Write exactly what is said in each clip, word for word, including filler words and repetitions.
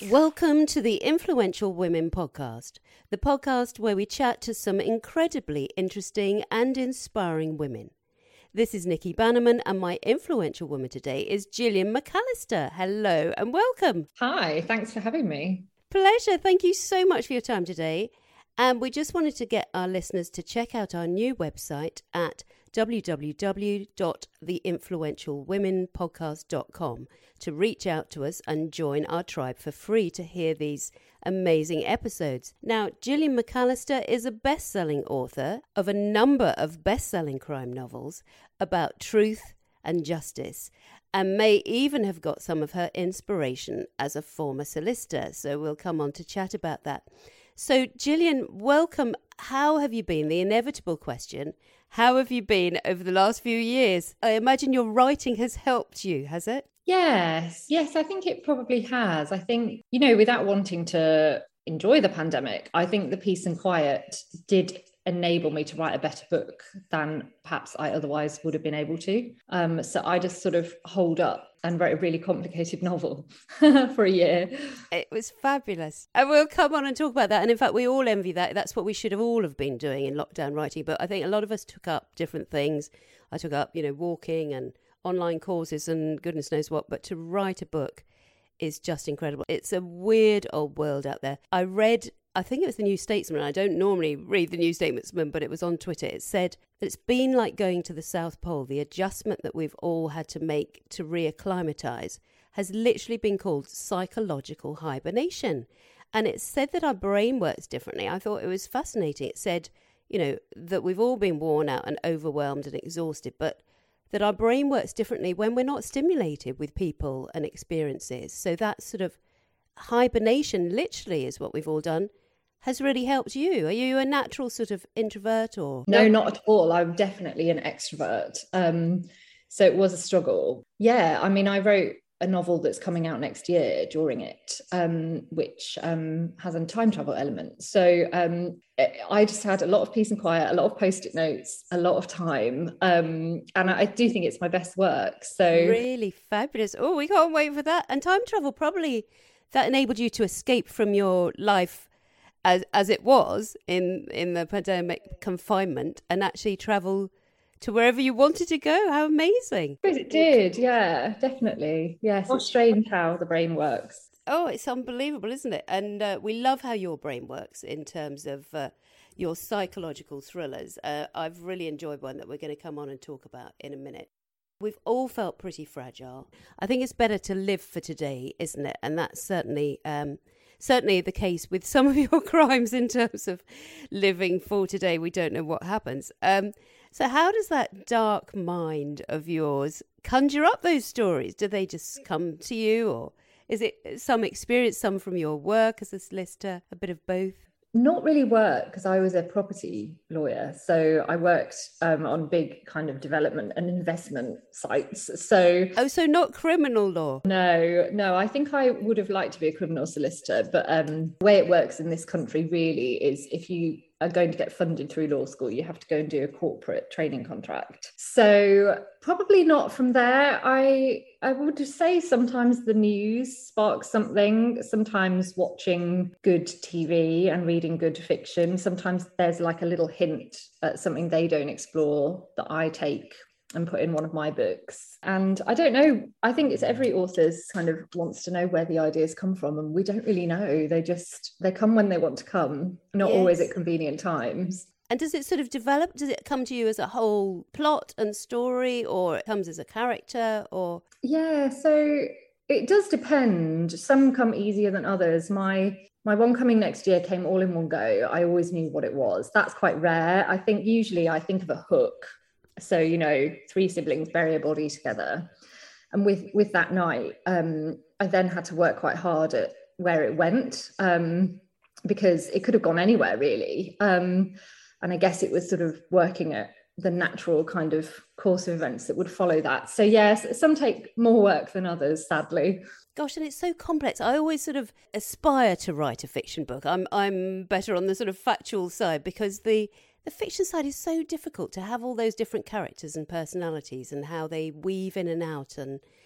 Welcome to the Influential Women Podcast, the podcast where we chat to some incredibly interesting and inspiring women. This is Nikki Bannerman, and my influential woman today is Gillian McAllister. Hello and welcome. Hi, thanks for having me. Pleasure. Thank you so much for your time today. And we just wanted to get our listeners to check out our new website at w w w dot the influential women podcast dot com to reach out to us and join our tribe for free to hear these amazing episodes. Now, Gillian McAllister is a best-selling author of a number of best-selling crime novels about truth and justice, and may even have got some of her inspiration as a former solicitor. So we'll come on to chat about that. So, Gillian, welcome. How have you been? The inevitable question. How have you been over the last few years? I imagine your writing has helped you, has it? Yes, yes, I think it probably has. I think, you know, without wanting to enjoy the pandemic, I think the peace and quiet did enable me to write a better book than perhaps I otherwise would have been able to. Um, so I just sort of holed up and wrote a really complicated novel for a year. It was fabulous. And we'll come on and talk about that. And in fact, we all envy that. That's what we should have all have been doing in lockdown writing. But I think a lot of us took up different things. I took up, you know, walking and online courses and goodness knows what. But to write a book is just incredible. It's a weird old world out there. I read, I think it was the New Statesman. I don't normally read the New Statesman, but it was on Twitter. It said that it's been like going to the South Pole. The adjustment that we've all had to make to reacclimatise has literally been called psychological hibernation. And it said that our brain works differently. I thought it was fascinating. It said, you know, that we've all been worn out and overwhelmed and exhausted, but that our brain works differently when we're not stimulated with people and experiences. So that sort of hibernation, literally, is what we've all done, has really helped you. Are you a natural sort of introvert or? No, not at all. I'm definitely an extrovert. Um, so it was a struggle. Yeah, I mean, I wrote a novel that's coming out next year during it, um, which um, has a time travel element. So um, I just had a lot of peace and quiet, a lot of post-it notes, a lot of time. Um, and I do think it's my best work. So really fabulous. Oh, we can't wait for that. And time travel, probably that enabled you to escape from your life as as it was in, in the pandemic confinement and actually travel to wherever you wanted to go. How amazing. It did, yeah, definitely. Yes, it's strange how the brain works. Oh, it's unbelievable, isn't it? And uh, we love how your brain works in terms of uh, your psychological thrillers. Uh, I've really enjoyed one that we're going to come on and talk about in a minute. We've all felt pretty fragile. I think it's better to live for today, isn't it? And that's certainly um, certainly the case with some of your crimes in terms of living for today. We don't know what happens. Um, so how does that dark mind of yours conjure up those stories? Do they just come to you, or is it some experience, some from your work as a solicitor, a bit of both? Not really work, because I was a property lawyer. So I worked um, on big kind of development and investment sites. So Oh, so not criminal law? No, no, I think I would have liked to be a criminal solicitor. But um, the way it works in this country really is if you are going to get funded through law school, you have to go and do a corporate training contract. So probably not from there. I I would say sometimes the news sparks something, sometimes watching good T V and reading good fiction. Sometimes there's like a little hint at something they don't explore that I take and put in one of my books. And I don't know, I think it's every author's kind of wants to know where the ideas come from, and we don't really know. They just, they come when they want to come, not Yes. always at convenient times. And does it sort of develop, does it come to you as a whole plot and story, or it comes as a character, or? Yeah, so it does depend. Some come easier than others. My my one coming next year came all in one go. I always knew what it was. That's quite rare. I think usually I think of a hook. So, you know, three siblings bury a body together. And with, with that night, um, I then had to work quite hard at where it went, um, because it could have gone anywhere, really. Um, and I guess it was sort of working at the natural kind of course of events that would follow that. So, yes, some take more work than others, sadly. Gosh, and it's so complex. I always sort of aspire to write a fiction book. I'm I'm better on the sort of factual side, because the... The fiction side is so difficult to have all those different characters and personalities and how they weave in and out. And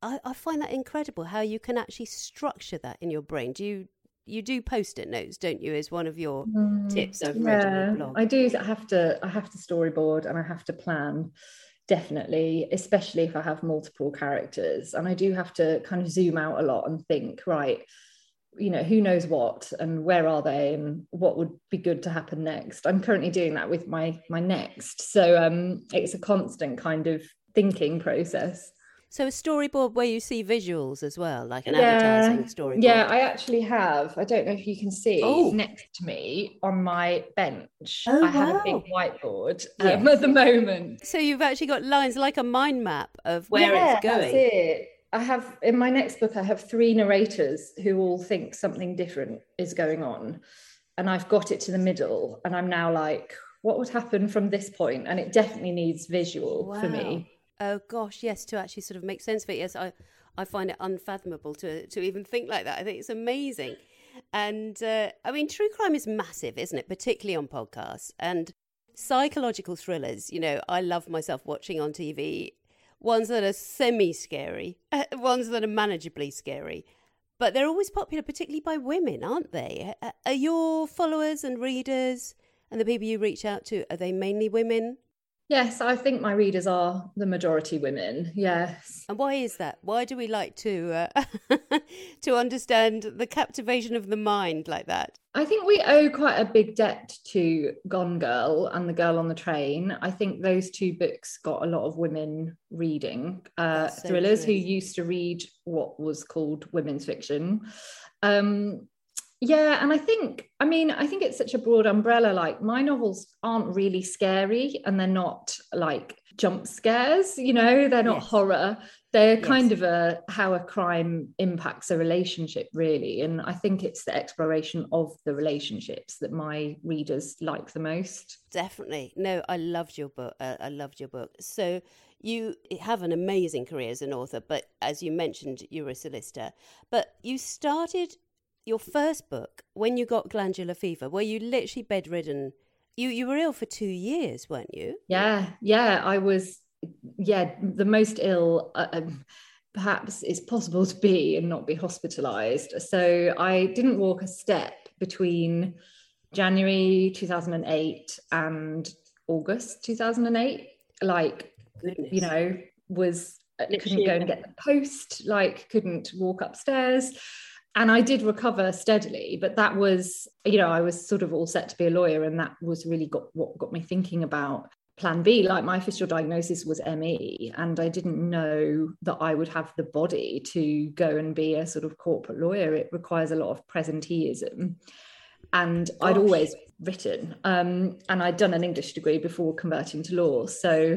I, I find that incredible how you can actually structure that in your brain. Do you you do post-it notes, don't you, as one of your mm, tips I've yeah, read on your blog? I do. I have to I have to storyboard and I have to plan, definitely, especially if I have multiple characters. And I do have to kind of zoom out a lot and think, right, you know, who knows what and where are they and what would be good to happen next. I'm currently doing that with my my next. So um, it's a constant kind of thinking process. So a storyboard where you see visuals as well, like an yeah. advertising storyboard? Yeah, I actually have. I don't know if you can see oh. next to me on my bench. Oh, I have wow. a big whiteboard yes. um, at the moment. So you've actually got lines like a mind map of where yeah, it's going. That's it. I have, in my next book, I have three narrators who all think something different is going on. And I've got it to the middle. And I'm now like, what would happen from this point? And it definitely needs visual wow. for me. Oh gosh, yes, to actually sort of make sense of it. Yes, I, I find it unfathomable to to even think like that. I think it's amazing. And uh, I mean, true crime is massive, isn't it? Particularly on podcasts and psychological thrillers. You know, I love myself watching on T V ones that are semi-scary, ones that are manageably scary. But they're always popular, particularly by women, aren't they? Are your followers and readers and the people you reach out to, are they mainly women? Yes, I think my readers are the majority women, yes. And why is that? Why do we like to uh, to understand the captivation of the mind like that? I think we owe quite a big debt to Gone Girl and The Girl on the Train. I think those two books got a lot of women reading, uh, so thrillers true. Who used to read what was called women's fiction. Um Yeah, and I think, I mean, I think it's such a broad umbrella. Like, my novels aren't really scary and they're not like jump scares, you know, they're not yes. horror. They're yes. kind of a how a crime impacts a relationship, really. And I think it's the exploration of the relationships that my readers like the most. Definitely. No, I loved your book. Uh, I loved your book. So you have an amazing career as an author, but as you mentioned, you're a solicitor. But you started your first book when you got glandular fever, were you literally bedridden? You you were ill for two years, weren't you? Yeah, yeah, I was, yeah, the most ill uh, perhaps it's possible to be and not be hospitalised. So I didn't walk a step between January two thousand eight and August two thousand eight. Like, Goodness. you know, was Literally, couldn't go and get the post, like couldn't walk upstairs. And I did recover steadily, but that was, you know, I was sort of all set to be a lawyer, and that was really got what got me thinking about plan B. Like, my official diagnosis was M E, and I didn't know that I would have the body to go and be a sort of corporate lawyer. It requires a lot of presenteeism. And Gosh. I'd always written, um, and I'd done an English degree before converting to law. So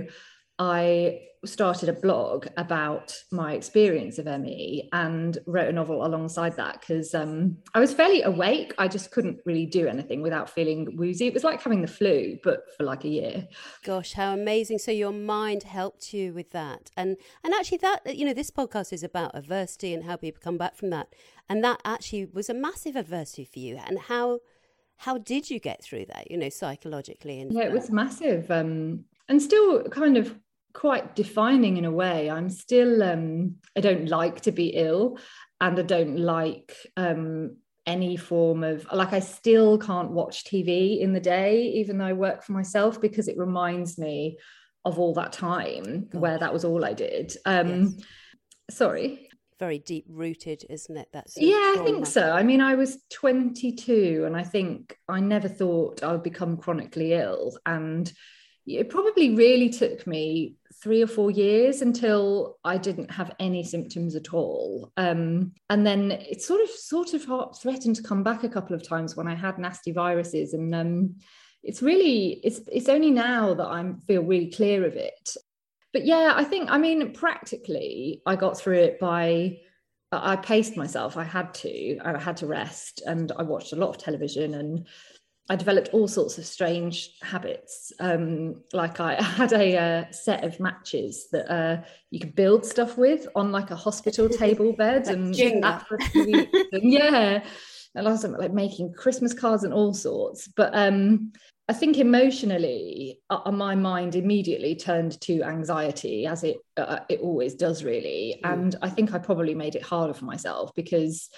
I started a blog about my experience of M E and wrote a novel alongside that, because um, I was fairly awake. I just couldn't really do anything without feeling woozy. It was like having the flu, but for like a year. Gosh, how amazing. So your mind helped you with that. And and actually that, you know, this podcast is about adversity and how people come back from that. And that actually was a massive adversity for you. And how how did you get through that, you know, psychologically? And yeah, it was massive. Um, and still kind of quite defining in a way. I'm still, um, I don't like to be ill, and I don't like um, any form of, like, I still can't watch T V in the day, even though I work for myself, because it reminds me of all that time Gosh. where that was all I did. Um, yes. Sorry. Very deep rooted, isn't it? That's yeah, I think so. I mean, I was twenty-two, and I think I never thought I would become chronically ill. And it probably really took me three or four years until I didn't have any symptoms at all. Um, and then it sort of sort of threatened to come back a couple of times when I had nasty viruses. And um, it's really, it's it's only now that I feel really clear of it. But yeah, I think, I mean, practically, I got through it by, I paced myself. I had to, I had to rest, and I watched a lot of television, and I developed all sorts of strange habits. Um, like I had a uh, set of matches that uh, you could build stuff with on like a hospital table bed, and that for a few weeks. And yeah, I love like making Christmas cards and all sorts. But um, I think emotionally, uh, my mind immediately turned to anxiety, as it uh, it always does, really. Mm. And I think I probably made it harder for myself because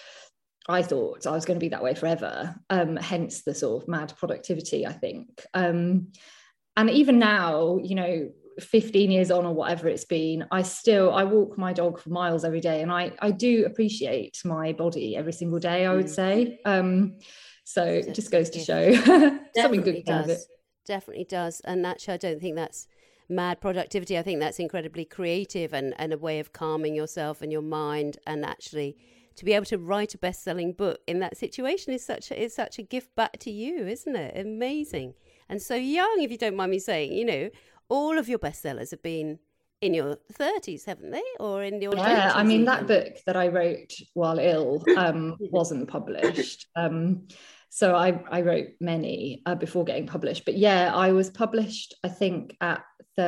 I thought I was going to be that way forever. Um, hence the sort of mad productivity, I think. Um, and even now, you know, fifteen years on or whatever it's been, I still, I walk my dog for miles every day. And I, I do appreciate my body every single day, I would mm. say. Um, so it just goes to show something good came of it. Definitely does. And actually, I don't think that's mad productivity. I think that's incredibly creative and, and a way of calming yourself and your mind, and actually to be able to write a best-selling book in that situation is such a, is such a gift back to you, isn't it? Amazing. And so young, if you don't mind me saying, you know, all of your bestsellers have been in your thirties, haven't they? Or in your yeah, I mean, even? That book that I wrote while ill um, wasn't published. Um, so I, I wrote many uh, before getting published. But yeah, I was published, I think, at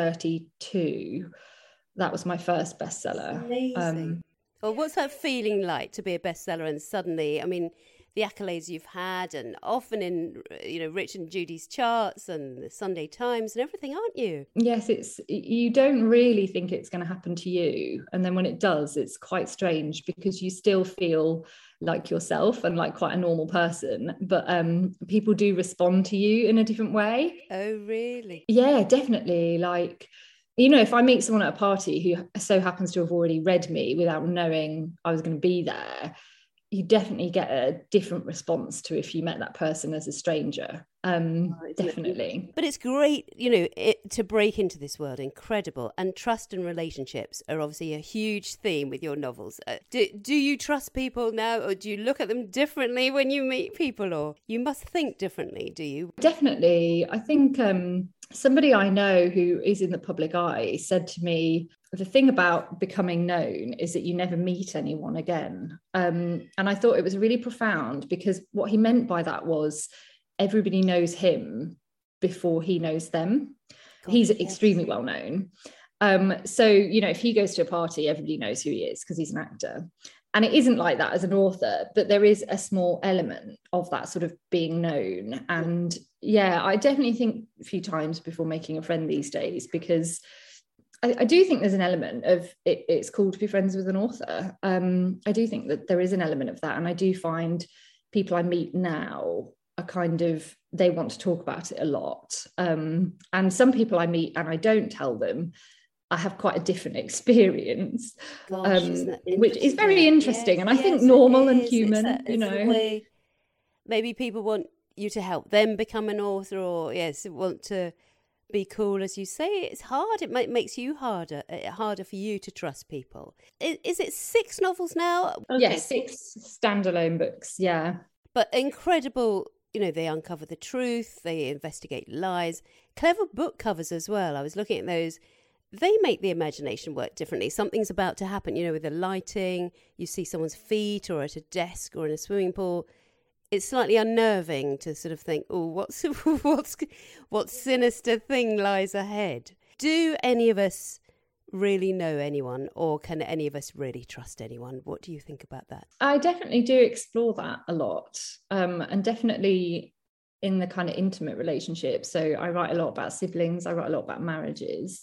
thirty-two. That was my first bestseller. Amazing. Um, Well, what's that feeling like to be a bestseller and suddenly, I mean, the accolades you've had and often in, you know, Rich and Judy's charts and the Sunday Times and everything, aren't you? Yes, it's, you don't really think it's going to happen to you. And then when it does, it's quite strange because you still feel like yourself and like quite a normal person, but um, people do respond to you in a different way. Oh, really? Yeah, definitely. Like, you know, if I meet someone at a party who so happens to have already read me without knowing I was going to be there, you definitely get a different response to if you met that person as a stranger. Um, oh, definitely. But it's great, you know, it, to break into this world. Incredible. And trust and relationships are obviously a huge theme with your novels. Uh, do, do you trust people now, or do you look at them differently when you meet people? Or you must think differently, do you? Definitely. I think um, somebody I know who is in the public eye said to me, the thing about becoming known is that you never meet anyone again. Um, and I thought it was really profound, because what he meant by that was everybody knows him before he knows them. God, he's yes. extremely well known. Um, so, you know, if he goes to a party, everybody knows who he is because he's an actor. And it isn't like that as an author, but there is a small element of that sort of being known. And yeah, I definitely think a few times before making a friend these days, because I, I do think there's an element of it, it's cool to be friends with an author. Um, I do think that there is an element of that. And I do find people I meet now are kind of, they want to talk about it a lot. Um, and some people I meet and I don't tell them, I have quite a different experience, Gosh, um, which is very interesting. Yes, and I yes, think normal and human, it's a, it's you know. Way, maybe people want you to help them become an author, or yes, want to be cool, as you say. It's hard. It makes you harder, harder for you to trust people. Is, is it six novels now? Okay. Yes, six standalone books, yeah. But incredible, you know, they uncover the truth, they investigate lies. Clever book covers as well. I was looking at those. They make the imagination work differently. Something's about to happen, you know, with the lighting. You see someone's feet or at a desk or in a swimming pool. It's slightly unnerving to sort of think, oh, what's what's what sinister thing lies ahead? Do any of us really know anyone, or can any of us really trust anyone? What do you think about that? I definitely do explore that a lot, um, and definitely in the kind of intimate relationships. So I write a lot about siblings. I write a lot about marriages.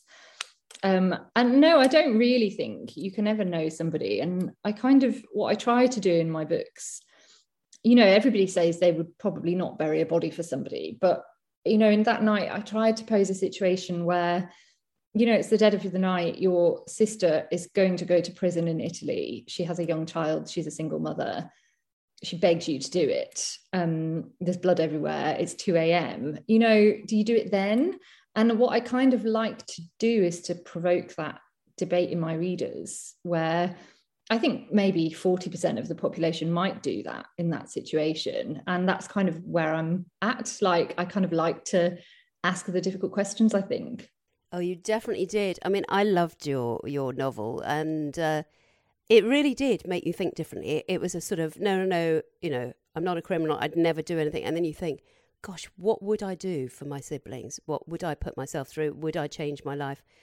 Um, and no, I don't really think you can ever know somebody. And I kind of, what I try to do in my books, you know, everybody says they would probably not bury a body for somebody. But, you know, in that night, I tried to pose a situation where, you know, it's the dead of the night. Your sister is going to go to prison in Italy. She has a young child. She's a single mother. She begs you to do it. Um, there's blood everywhere. It's two a.m. You know, do you do it then? And what I kind of like to do is to provoke that debate in my readers, where I think maybe forty percent of the population might do that in that situation. And that's kind of where I'm at. Like, I kind of like to ask the difficult questions, I think. Oh, you definitely did. I mean, I loved your your novel, and uh, it really did make you think differently. It, it was a sort of, no, no, no, you know, I'm not a criminal. I'd never do anything. And then you think, gosh, what would I do for my siblings? What would I put myself through? Would I change my life?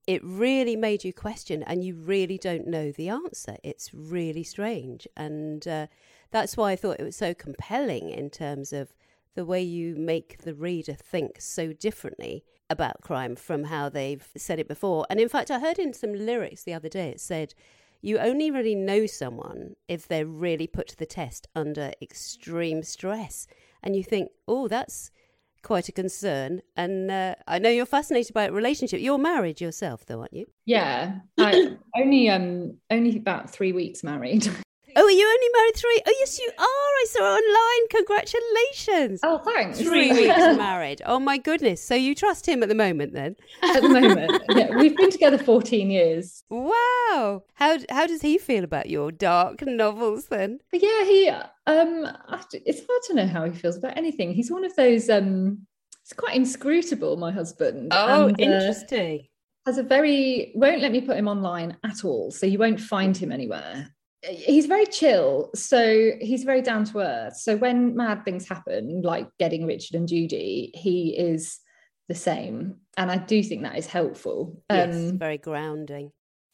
it really made you question, and you really don't know the answer. It's really strange. And uh, that's why I thought it was so compelling in terms of the way you make the reader think so differently about crime from how they've said it before. And in fact, I heard in some lyrics the other day, it said, you only really know someone if they're really put to the test under extreme stress. And you think, oh, that's quite a concern. And uh, I know you're fascinated by a relationship. You're married yourself, though, aren't you? Yeah, I only um only about three weeks married. Oh, are you only married three? Oh, yes, you are. I saw it online. Congratulations. Oh, thanks. Three weeks married. Oh, my goodness. So you trust him at the moment, then? At the moment, yeah. We've been together fourteen years. Wow. How how does he feel about your dark novels, then? But yeah, he. Um, it's hard to know how he feels about anything. He's one of those. Um, he's quite inscrutable, my husband. Oh, and, interesting. Uh, has a very won't let me put him online at all, so you won't find him anywhere. He's very chill, so he's very down to earth. So when mad things happen, like getting Richard and Judy, he is the same, and I do think that is helpful. Yes, um, very grounding.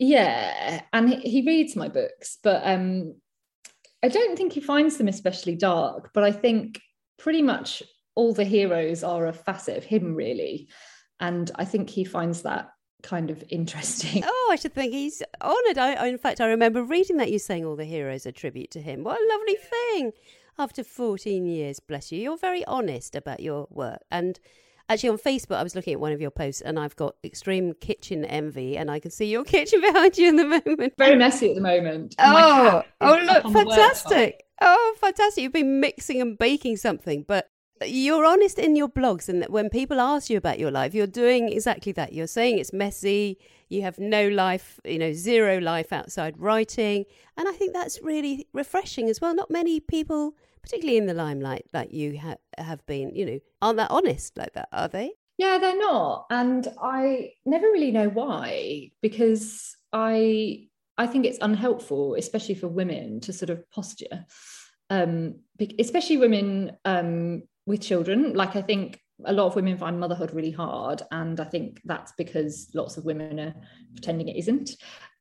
Yeah, and he, he reads my books, but um, I don't think he finds them especially dark. But I think pretty much all the heroes are a facet of him, really, and I think he finds that kind of interesting. Oh, I should think he's honoured. I, I, in fact, I remember reading that you saying all the heroes are tribute to him. What a lovely thing. After fourteen years, bless you. You're very honest about your work. And actually on Facebook, I was looking at one of your posts and I've got extreme kitchen envy and I can see your kitchen behind you in the moment. Very messy at the moment. Oh, oh look, fantastic. Oh, fantastic. You've been mixing and baking something, but you're honest in your blogs, and that when people ask you about your life, you're doing exactly that. You're saying it's messy, you have no life, you know, zero life outside writing. And I think that's really refreshing as well. Not many people, particularly in the limelight like you ha- have been, you know, aren't that honest like that, are they? Yeah, they're not. And I never really know why, because I I think it's unhelpful, especially for women, to sort of posture, um, especially women um, with children. Like, I think a lot of women find motherhood really hard, and I think that's because lots of women are pretending it isn't.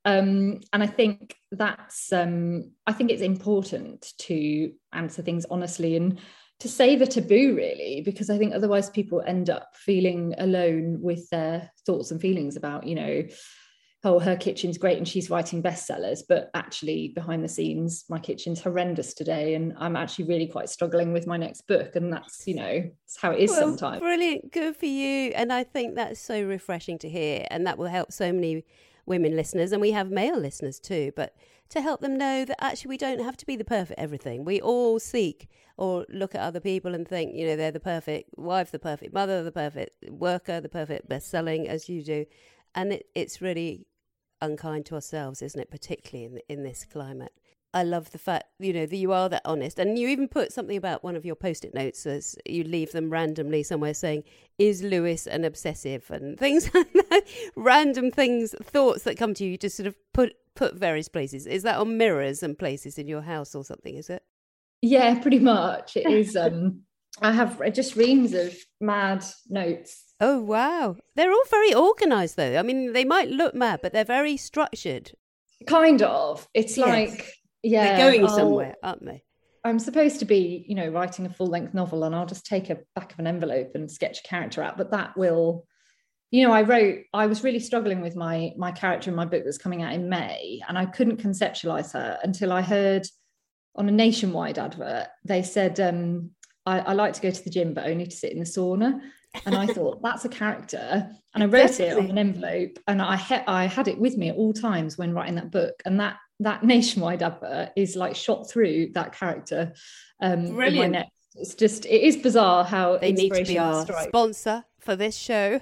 Um, and I think that's um, I think it's important to answer things honestly and to say the taboo, really, because I think otherwise people end up feeling alone with their thoughts and feelings about, you know, oh, her kitchen's great and she's writing bestsellers, but actually behind the scenes, my kitchen's horrendous today and I'm actually really quite struggling with my next book. And that's, you know, it's how it is well, sometimes. Brilliant. Good for you. And I think that's so refreshing to hear. And that will help so many women listeners, and we have male listeners too, but to help them know that actually we don't have to be the perfect everything. We all seek or look at other people and think, you know, they're the perfect wife, the perfect mother, the perfect worker, the perfect best-selling, as you do. And it, it's really unkind to ourselves, isn't it? Particularly in in this climate. I love the fact, you know, that you are that honest. And you even put something about one of your post-it notes as you leave them randomly somewhere saying, is Lewis an obsessive? And things like that. Random things, thoughts that come to you, you just sort of put, put various places. Is that on mirrors and places in your house or something, is it? Yeah, pretty much. It is. Um, I have just reams of mad notes. Oh, wow. They're all very organised, though. I mean, they might look mad, but they're very structured. Kind of. It's yes. like, yeah. They're going I'll, somewhere, aren't they? I'm supposed to be, you know, writing a full-length novel, and I'll just take a back of an envelope and sketch a character out. But that will, you know, I wrote, I was really struggling with my my character in my book that's coming out in May, and I couldn't conceptualise her until I heard on a Nationwide advert, they said, um, I, I like to go to the gym, but only to sit in the sauna. And I thought, that's a character. And I wrote Definitely. it on an envelope, and I, ha- I had it with me at all times when writing that book. And that that Nationwide advert is like shot through that character um, in my neck. It's just, it is bizarre how they need to be our strikes. Sponsor for this show.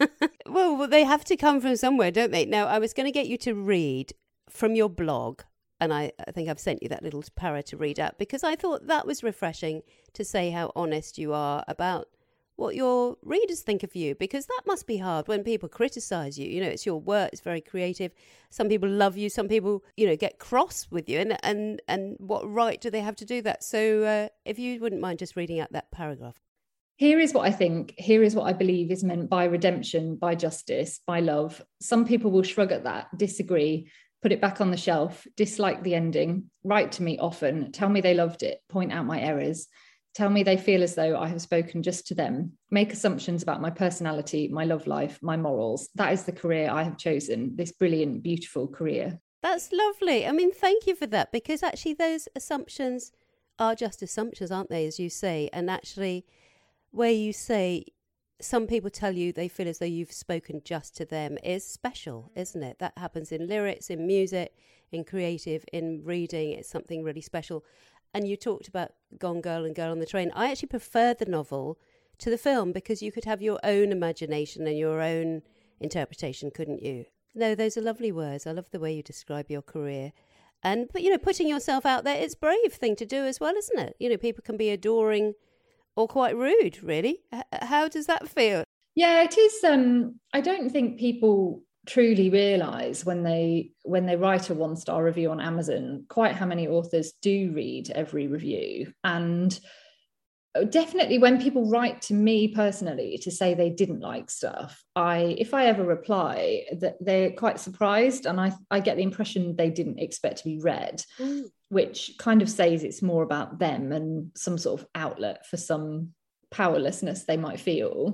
well, they have to come from somewhere, don't they? Now, I was going to get you to read from your blog. And I, I think I've sent you that little para to read out, because I thought that was refreshing to say how honest you are about what your readers think of you, because that must be hard when people criticise you. You know, it's your work, it's very creative. Some people love you, some people, you know, get cross with you. And and, and what right do they have to do that? So uh, if you wouldn't mind just reading out that paragraph. Here is what I think, here is what I believe is meant by redemption, by justice, by love. Some people will shrug at that, disagree, put it back on the shelf, dislike the ending, write to me often, tell me they loved it, point out my errors, tell me they feel as though I have spoken just to them, make assumptions about my personality, my love life, my morals. That is the career I have chosen, this brilliant, beautiful career. That's lovely. I mean, thank you for that, because actually those assumptions are just assumptions, aren't they, as you say? And actually, where you say some people tell you they feel as though you've spoken just to them is special, isn't it? That happens in lyrics, in music, in creative, in reading. It's something really special. And you talked about Gone Girl and Girl on the Train. I actually preferred the novel to the film because you could have your own imagination and your own interpretation, couldn't you? No, those are lovely words. I love the way you describe your career. And, but, you know, putting yourself out there, it's a brave thing to do as well, isn't it? You know, people can be adoring or quite rude, really. H- how does that feel? Yeah, it is. Um, I don't think people truly realise when they when they write a one-star review on Amazon quite how many authors do read every review. And definitely when people write to me personally to say they didn't like stuff, I if I ever reply, that they're quite surprised, and I, I get the impression they didn't expect to be read. Mm. Which kind of says it's more about them and some sort of outlet for some powerlessness they might feel.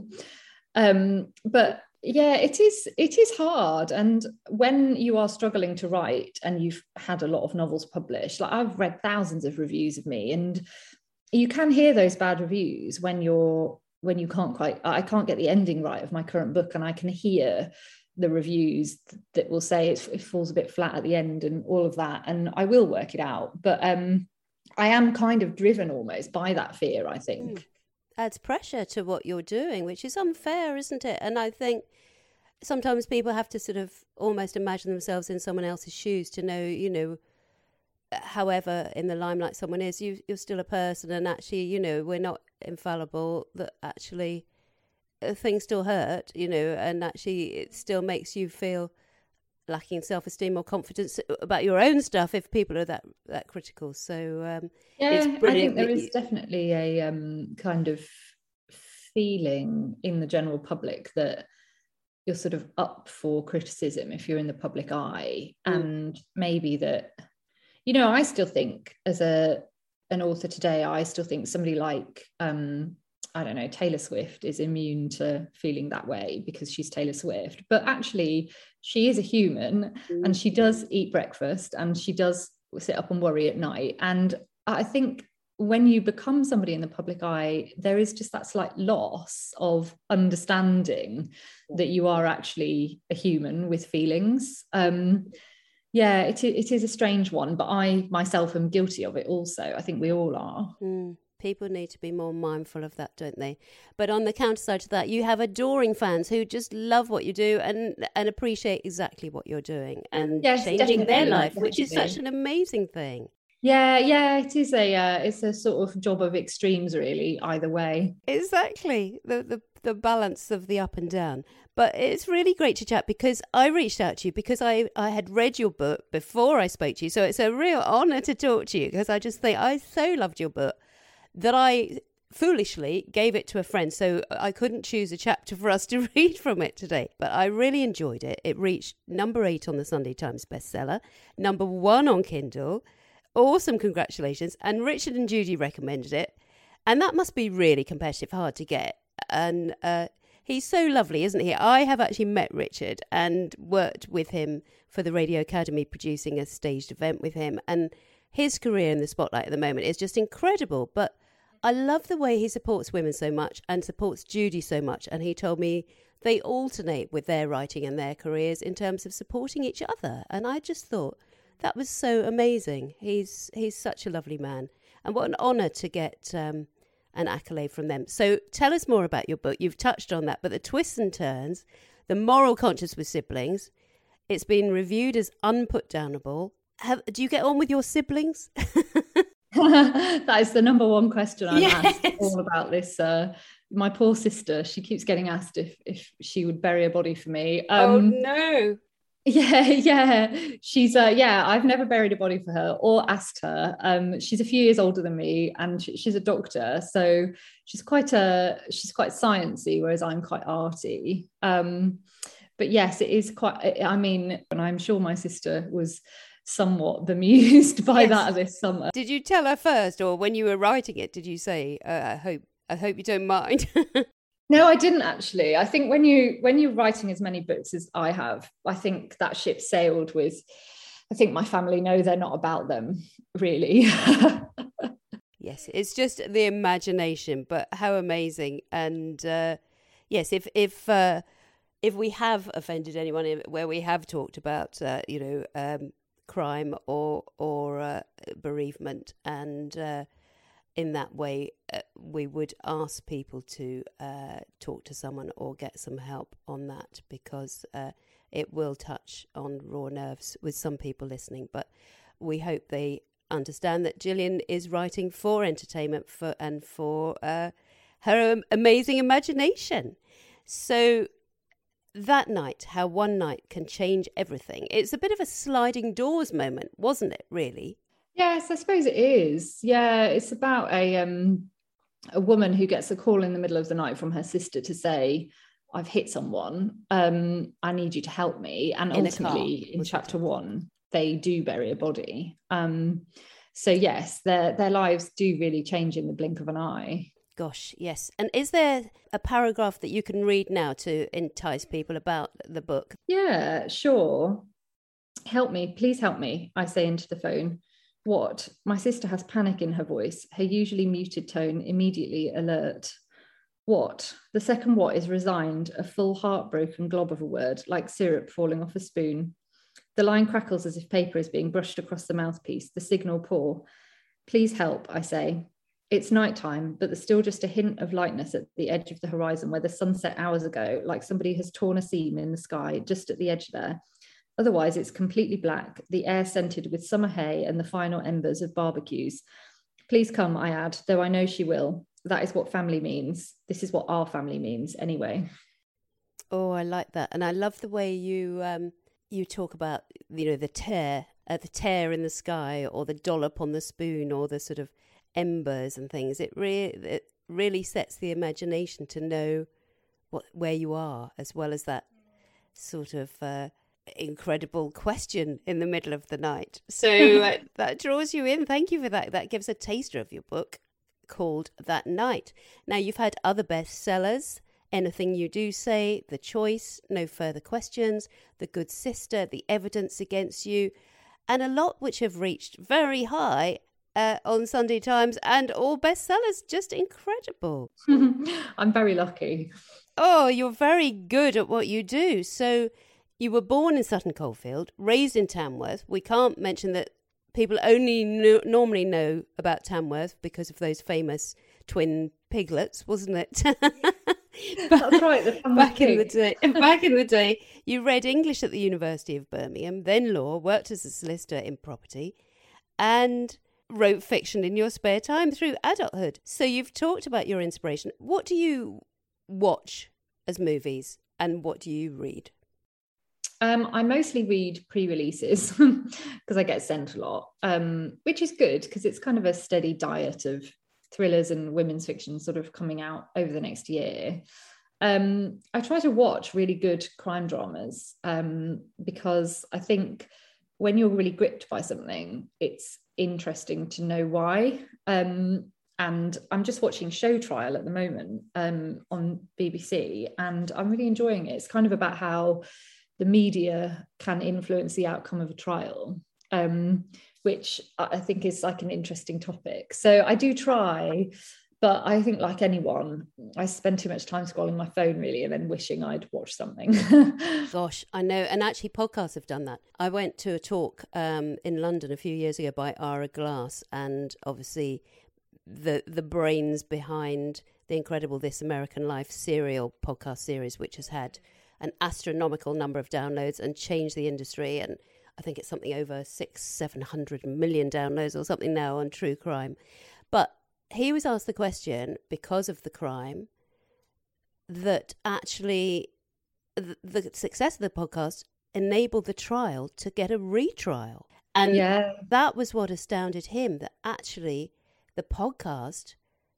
Um, but yeah, it is it is hard. And when you are struggling to write and you've had a lot of novels published, like I've read thousands of reviews of me, and you can hear those bad reviews when you're when you can't quite, I can't get the ending right of my current book, and I can hear the reviews that will say it, it falls a bit flat at the end and all of that, and I will work it out. But um, I am kind of driven almost by that fear, I think. Mm. Adds pressure to what you're doing, which is unfair, isn't it? And I think sometimes people have to sort of almost imagine themselves in someone else's shoes to know, you know, however in the limelight someone is, you, you're still a person, and actually, you know, we're not infallible, that actually things still hurt, you know, and actually it still makes you feel lacking self-esteem or confidence about your own stuff if people are that that critical. So um yeah, it's I think there is definitely a um kind of feeling in the general public that you're sort of up for criticism if you're in the public eye. Mm. And maybe that, you know, I still think as a an author today, I still think somebody like um I don't know, Taylor Swift is immune to feeling that way because she's Taylor Swift. But actually, she is a human, and she does eat breakfast, and she does sit up and worry at night. And I think when you become somebody in the public eye, there is just that slight loss of understanding that you are actually a human with feelings. Um, yeah, it, it is a strange one, but I myself am guilty of it also. I think we all are. Mm. People need to be more mindful of that, don't they? But on the counter side to that, you have adoring fans who just love what you do and and appreciate exactly what you're doing and yes, changing their life, definitely. Which is such an amazing thing. Yeah, yeah, it is a uh, it's a sort of job of extremes, really, either way. Exactly, the, the the balance of the up and down. But it's really great to chat because I reached out to you because I, I had read your book before I spoke to you. So it's a real honour to talk to you because I just think I so loved your book that I foolishly gave it to a friend, so I couldn't choose a chapter for us to read from it today. But I really enjoyed it. It reached number eight on the Sunday Times bestseller, number one on Kindle. Awesome, congratulations. And Richard and Judy recommended it. And that must be really competitive, hard to get. And uh, he's so lovely, isn't he? I have actually met Richard and worked with him for the Radio Academy, producing a staged event with him. And his career in the spotlight at the moment is just incredible. But I love the way he supports women so much and supports Judy so much. And he told me they alternate with their writing and their careers in terms of supporting each other. And I just thought that was so amazing. He's he's such a lovely man. And what an honour to get um, an accolade from them. So tell us more about your book. You've touched on that, but the twists and turns, the moral conscience with siblings, it's been reviewed as unputdownable. Have, do you get on with your siblings? That is the number one question I'm yes. asked all about this. Uh, my poor sister, she keeps getting asked if if she would bury a body for me. Um, oh no! Yeah, yeah. She's uh yeah, I've never buried a body for her or asked her. Um, she's a few years older than me and she, she's a doctor. So she's quite a she's quite sciencey, whereas I'm quite arty. Um, but yes, it is quite I mean, and I'm sure my sister was somewhat bemused by Yes. that this summer. Did you tell her first, or when you were writing it, did you say, uh, I hope I hope you don't mind? No, I didn't actually. I think when you when you're writing as many books as I have, I think that ship sailed with, I think my family know they're not about them, really. Yes, it's just the imagination, but how amazing. And uh, yes, if if uh, if we have offended anyone where we have talked about, uh, you know, um, crime or or uh, bereavement, and uh, in that way, uh, we would ask people to uh, talk to someone or get some help on that, because uh, it will touch on raw nerves with some people listening. But we hope they understand that Gillian is writing for entertainment for and for uh, her amazing imagination. So that night, how one night can change everything. It's a bit of a sliding doors moment, wasn't it, really? Yes, I suppose it is. Yeah, it's about a um a woman who gets a call in the middle of the night from her sister to say, I've hit someone. Um, I need you to help me. And In a ultimately, car, in wasn't chapter it? one, they do bury a body. Um, so yes, their their lives do really change in the blink of an eye. Gosh, yes. And is there a paragraph that you can read now to entice people about the book? Yeah, sure. Help me, please help me, I say into the phone. What? My sister has panic in her voice, her usually muted tone immediately alert. What? The second what is resigned, a full heartbroken glob of a word, like syrup falling off a spoon. The line crackles as if paper is being brushed across the mouthpiece, the signal poor. Please help, I say. It's nighttime, but there's still just a hint of lightness at the edge of the horizon where the sun set hours ago, like somebody has torn a seam in the sky just at the edge there. Otherwise, it's completely black, the air scented with summer hay and the final embers of barbecues. Please come, I add, though I know she will. That is what family means. This is what our family means, anyway. Oh, I like that. And I love the way you um, you talk about, you know, the tear, uh, the tear in the sky, or the dollop on the spoon, or the sort of embers and things. It, re- it really sets the imagination to know what where you are, as well as that sort of... Uh, incredible question in the middle of the night. So uh, that draws you in. Thank you for that. That gives a taster of your book called That Night. Now, you've had other bestsellers: Anything You Do Say, The Choice, No Further Questions, The Good Sister, The Evidence Against You, and a lot which have reached very high uh, on Sunday Times, and all bestsellers. Just incredible. I'm very lucky. Oh, you're very good at what you do. So you were born in Sutton Coldfield, raised in Tamworth. We can't mention that people only knew, normally know about Tamworth because of those famous twin piglets, wasn't it? That's right. The back pig. in the day, back in the day, you read English at the University of Birmingham, then law, worked as a solicitor in property, and wrote fiction in your spare time through adulthood. So you've talked about your inspiration. What do you watch as movies, and what do you read? Um, I mostly read pre-releases because I get sent a lot, um, which is good because it's kind of a steady diet of thrillers and women's fiction sort of coming out over the next year. Um, I try to watch really good crime dramas um, because I think when you're really gripped by something, it's interesting to know why. Um, and I'm just watching Show Trial at the moment um, on B B C, and I'm really enjoying it. It's kind of about how the media can influence the outcome of a trial, um, which I think is like an interesting topic. So I do try, but I think like anyone, I spend too much time scrolling my phone really and then wishing I'd watch something. Gosh, I know. And actually podcasts have done that. I went to a talk um, in London a few years ago by Ira Glass, and obviously the the brains behind the incredible This American Life serial podcast series, which has had an astronomical number of downloads and changed the industry. And I think it's something over six, seven hundred million downloads or something now on true crime. But he was asked the question, because of the crime, that actually the, the success of the podcast enable the trial to get a retrial. And yeah. that was what astounded him, that actually the podcast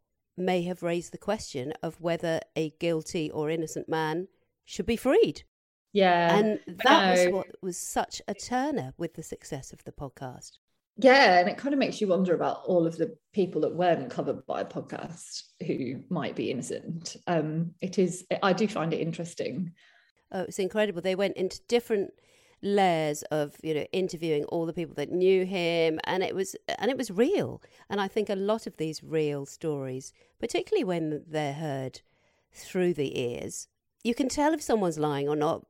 may have raised the question of whether a guilty or innocent man should be freed. Yeah. And that was what was such a turner with the success of the podcast. Yeah, and it kind of makes you wonder about all of the people that weren't covered by a podcast who might be innocent. Um, it is, I do find it interesting. Oh, it's incredible. They went into different layers of, you know, interviewing all the people that knew him, and it was and it was real. And I think a lot of these real stories, particularly when they're heard through the ears, you can tell if someone's lying or not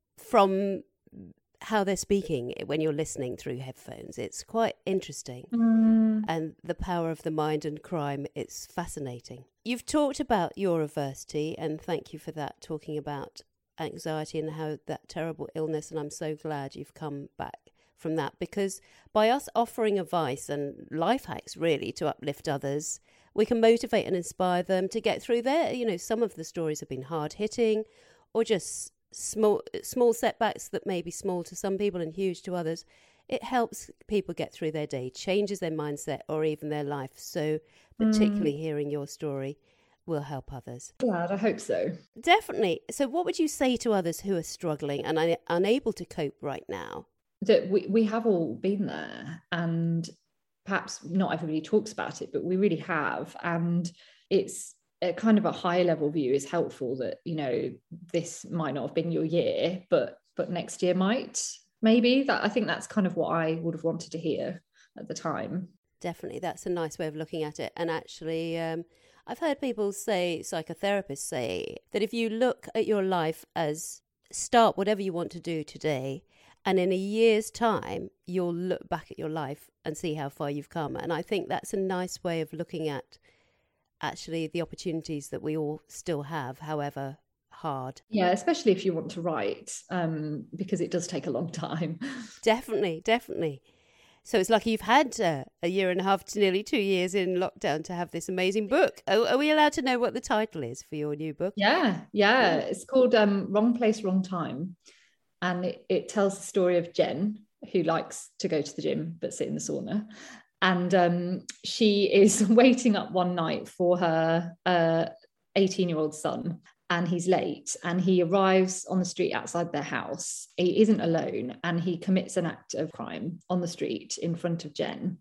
from how they're speaking when you're listening through headphones. It's quite interesting. Mm. And the power of the mind and crime, it's fascinating. You've talked about your adversity, and thank you for that, talking about anxiety and how that terrible illness, and I'm so glad you've come back from that, because by us offering advice and life hacks really to uplift others, we can motivate and inspire them to get through their, you know, some of the stories have been hard hitting or just small small setbacks that may be small to some people and huge to others. It helps people get through their day, changes their mindset or even their life. So particularly mm. hearing your story will help others. Glad, I hope so. Definitely. So what would you say to others who are struggling and are unable to cope right now? That we, we have all been there, and perhaps not everybody talks about it, but we really have. And it's a kind of a high level view is helpful, that, you know, this might not have been your year, but but next year might, maybe. That I think that's kind of what I would have wanted to hear at the time. Definitely. That's a nice way of looking at it. And actually, um, I've heard people say, psychotherapists say, that if you look at your life as start whatever you want to do today, and in a year's time, you'll look back at your life and see how far you've come. And I think that's a nice way of looking at actually the opportunities that we all still have, however hard. Yeah, especially if you want to write, um, because it does take a long time. Definitely, definitely. So it's lucky you've had uh, a year and a half to nearly two years in lockdown to have this amazing book. Are, are we allowed to know what the title is for your new book? Yeah, yeah. It's called um, Wrong Place, Wrong Time. And it, it tells the story of Jen, who likes to go to the gym but sit in the sauna. And um, she is waiting up one night for her uh, eighteen-year-old son. And he's late, and he arrives on the street outside their house. He isn't alone, and he commits an act of crime on the street in front of Jen.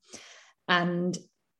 And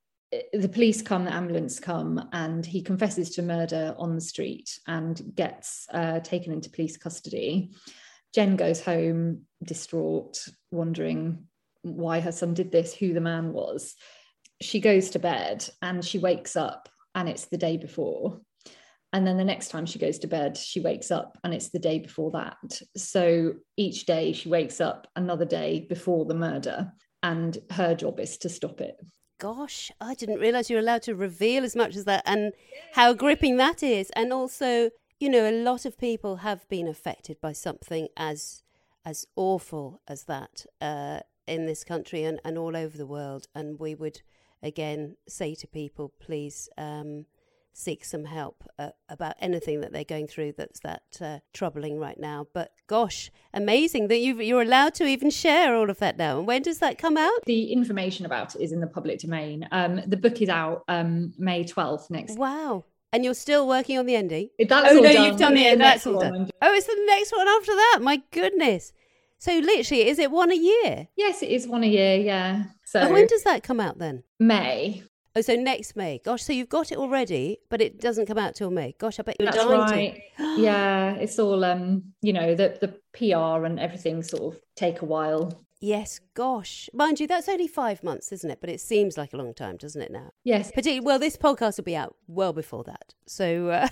the police come, the ambulance come, and he confesses to murder on the street and gets uh, taken into police custody. Jen goes home distraught, wondering why her son did this, who the man was. She goes to bed and she wakes up and it's the day before. And then the next time she goes to bed, she wakes up and it's the day before that. So each day she wakes up another day before the murder, and her job is to stop it. Gosh, I didn't realise you were allowed to reveal as much as that, and how gripping that is. And also, you know, a lot of people have been affected by something as as awful as that uh, in this country and, and all over the world. And we would, again, say to people, please um, seek some help uh, about anything that they're going through that's that uh, troubling right now. But gosh, amazing that you've, you're allowed to even share all of that now. And when does that come out? The information about it is in the public domain. Um, the book is out um, May twelfth next. Wow. And you're still working on the ending? That's oh, all no, done. You've done the end. That's all one. done. Oh, it's the next one after that. My goodness. So literally, is it one a year? Yes, it is one a year, yeah. So and when does that come out then? May. Oh, so next May. Gosh, so you've got it already, but it doesn't come out till May. Gosh, I bet you're That's dying right. to. Yeah, it's all, um, you know, the, the P R and everything sort of take a while. Yes, gosh. Mind you, that's only five months, isn't it? But it seems like a long time, doesn't it now? Yes. Particularly, well, this podcast will be out well before that. So uh,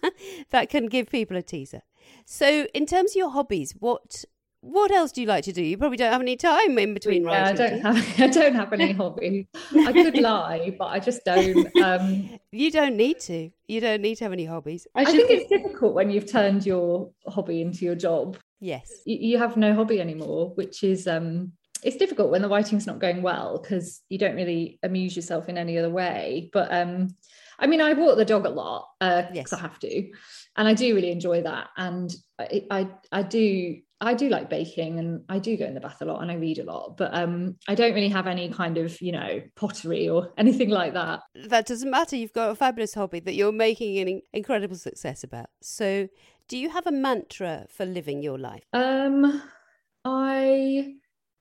that can give people a teaser. So in terms of your hobbies, what... What else do you like to do? You probably don't have any time in between yeah, writing. I don't have I don't have any hobbies. I could lie, but I just don't. Um, you don't need to. You don't need to have any hobbies. I, I think it's difficult when you've turned your hobby into your job. Yes. You, you have no hobby anymore, which is um it's difficult when the writing's not going well, because you don't really amuse yourself in any other way. But um I mean, I walk the dog a lot because uh, yes. I have to, and I do really enjoy that. And I, I, I do I do like baking, and I do go in the bath a lot, and I read a lot, but um, I don't really have any kind of, you know, pottery or anything like that. That doesn't matter. You've got a fabulous hobby that you're making an incredible success about. So do you have a mantra for living your life? Um, I,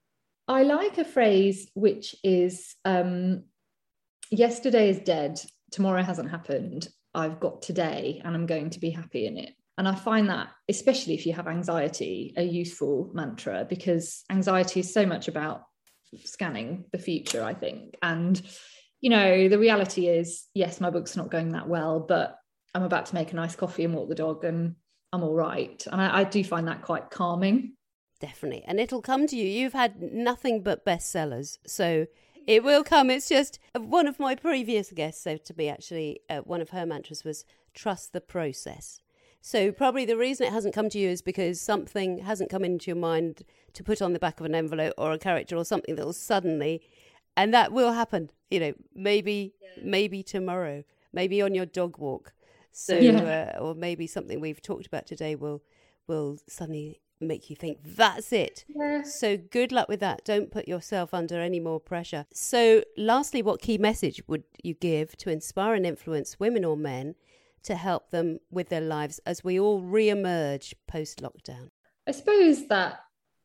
I like a phrase which is, um, yesterday is dead, tomorrow hasn't happened. I've got today and I'm going to be happy in it. And I find that, especially if you have anxiety, a useful mantra, because anxiety is so much about scanning the future, I think. And, you know, the reality is, yes, my book's not going that well, but I'm about to make a nice coffee and walk the dog and I'm all right. And I, I do find that quite calming. Definitely. And it'll come to you. You've had nothing but bestsellers. So it will come. It's just one of my previous guests said to me, actually, uh, one of her mantras was trust the process. So probably the reason it hasn't come to you is because something hasn't come into your mind to put on the back of an envelope or a character or something that will suddenly, and that will happen, you know, maybe, yeah. maybe tomorrow, maybe on your dog walk. So, yeah. uh, or maybe something we've talked about today will, will suddenly make you think that's it. Yeah. So good luck with that. Don't put yourself under any more pressure. So lastly, what key message would you give to inspire and influence women or men to help them with their lives as we all re-emerge post-lockdown? I suppose that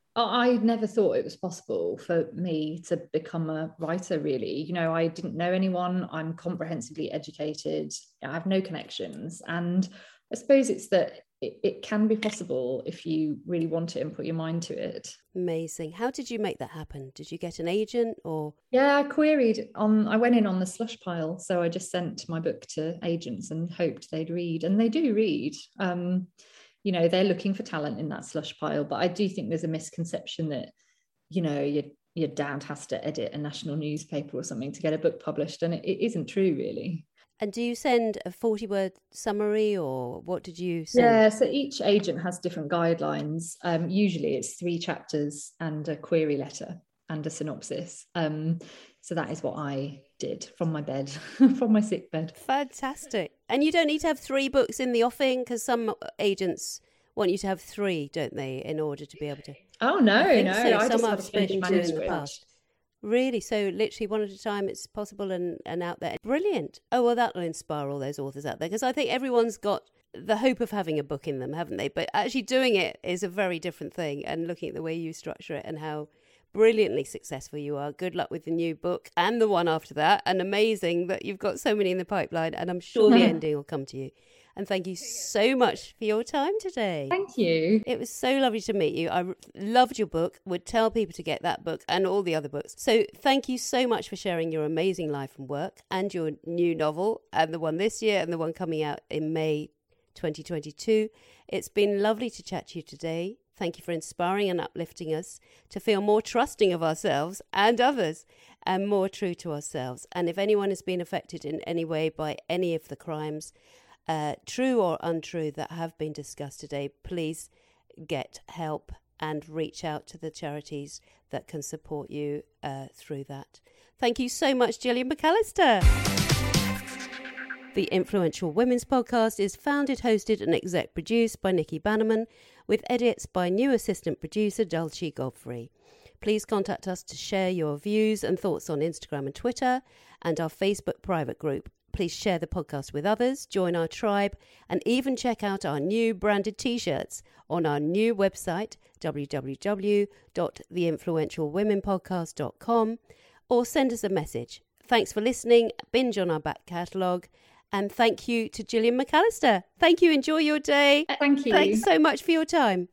I never thought it was possible for me to become a writer, really. You know, I didn't know anyone. I'm comprehensively educated. I have no connections. And I suppose it's that it, it can be possible if you really want it and put your mind to it. Amazing. How did you make that happen? Did you get an agent or? Yeah, I queried on, I went in on the slush pile. So I just sent my book to agents and hoped they'd read. And they do read. Um, you know, they're looking for talent in that slush pile. But I do think there's a misconception that, you know, your, your dad has to edit a national newspaper or something to get a book published. And it, it isn't true, really. And do you send a forty-word summary or what did you send? Yeah, so each agent has different guidelines. Um, usually it's three chapters and a query letter and a synopsis. Um, so that is what I did from my bed, from my sick bed. Fantastic. And you don't need to have three books in the offing, because some agents want you to have three, don't they, in order to be able to? Oh, no, no. So. I some just I've spoken to in the past. Really? So literally one at a time, it's possible and, and out there. Brilliant. Oh, well, that will inspire all those authors out there, because I think everyone's got the hope of having a book in them, haven't they? But actually doing it is a very different thing, and looking at the way you structure it and how brilliantly successful you are. Good luck with the new book and the one after that. And amazing that you've got so many in the pipeline, and I'm sure the ending will come to you. And thank you so much for your time today. Thank you. It was so lovely to meet you. I loved your book, would tell people to get that book and all the other books. So thank you so much for sharing your amazing life and work and your new novel, and the one this year and the one coming out in May twenty twenty-two. It's been lovely to chat to you today. Thank you for inspiring and uplifting us to feel more trusting of ourselves and others and more true to ourselves. And if anyone has been affected in any way by any of the crimes, Uh, true or untrue, that have been discussed today, please get help and reach out to the charities that can support you uh, through that. Thank you so much, Gillian McAllister. The Influential Women's Podcast is founded, hosted and exec produced by Nikki Bannerman, with edits by new assistant producer Dulcie Godfrey. Please contact us to share your views and thoughts on Instagram and Twitter and our Facebook private group. Please share the podcast with others, join our tribe, and even check out our new branded t-shirts on our new website, w w w dot the influential women podcast dot com, or send us a message. Thanks for listening, binge on our back catalogue, and thank you to Gillian McAllister. Thank you, enjoy your day. Thank you. Thanks so much for your time.